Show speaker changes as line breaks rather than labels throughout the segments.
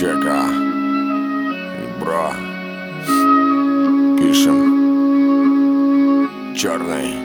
чека. Бро, пишем. Черный.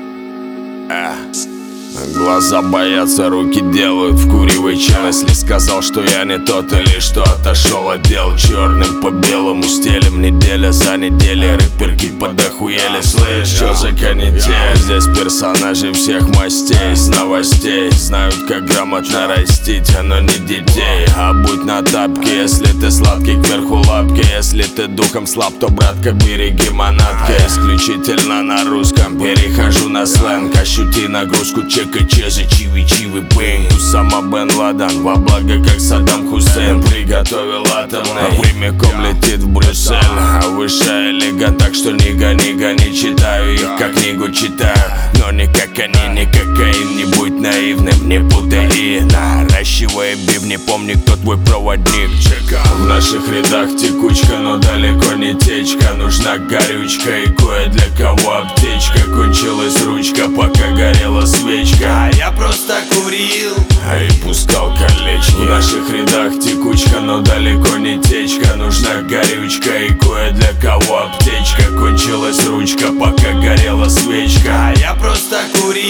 Глаза боятся, руки делают вкуривающим. Если сказал, что я не тот или что отошел от дел, черным по белому стелем, неделя за неделей. Рэперки подохуели, слышь, что за канитель? Здесь персонажи всех мастей, с новостей. Знают, как грамотно растить, но не детей. А будь на тапке, если ты сладкий, кверху лапки. Если ты духом слаб, то, братка, береги манатки. Исключительно на русском, перехожу на сленг. Ощути нагрузку, чека, чеза, чиви-чиви, бэнг. Усама Бен Ладен, во благо, как Саддам Хусейн. Приготовил атомный, прямиком летит в Брюссель. Высшая лига, так что не гони, гони. Читаю их, как книгу читаю, но не как они, не кокаин. Не будь наивным, не путай и наращивай бивни. Помни, кто твой проводник. В наших рядах текучка, но далеко не течка. Нужна горючка и кое для кого аптечка. Кончилась ручка, пока горела свечка.
А я просто курил
и пускал колечки. В наших рядах текучка, но далеко не течка. Нужна горючка и кое для кого аптечка. Кончилась ручка, пока горела свечка.
А я просто курил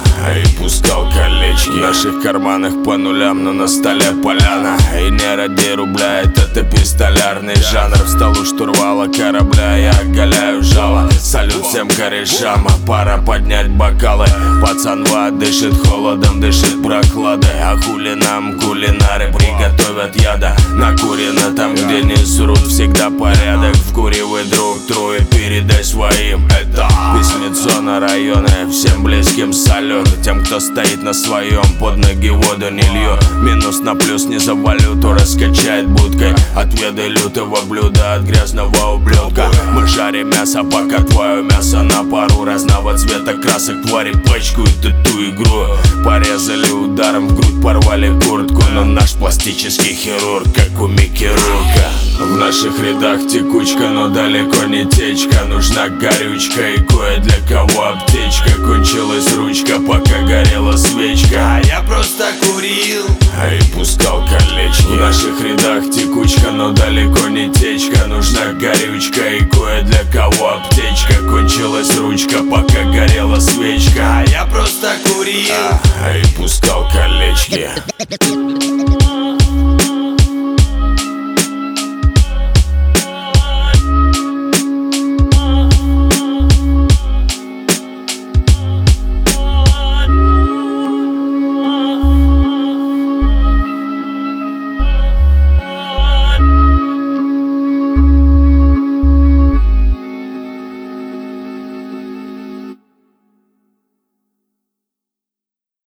и пускал колечки. В наших карманах по нулям, но на столе поляна. И не ради рубля, это пистолярный жанр. Встал у штурвала корабля, я оголяю жало. Салют всем корешам, пора поднять бокалы. Пацан дышит холодом, дышит прохладой. А хули нам кулинары приготовят яда. Накурено там, где не срут, всегда порядок. Вкуривай друг друга, передай своим. Это письмецо на районы, всем близким салют. Тем, кто стоит на своем, под ноги воду не льет. Минус на плюс не за валюту, раскачает будкой. Отведай лютого блюда от грязного ублюдка. Мы жарим мясо, пока твое мясо на пару. Разного цвета красок твари пачкают эту игру. Порезали ударом в грудь, порвали куртку. Но наш пластический хирург, как у Микки Рурка. В наших рядах текучка, но далеко не течка. Нужна горючка и кое для кого аптечка. Кончилась ручка, пока горела свечка.
А я просто курил
и пускал колечки. В наших рядах текучка, но далеко не течка. Нужна горючка и кое для кого аптечка. Кончилась ручка, пока горела свечка.
А я просто курил
и пускал колечки.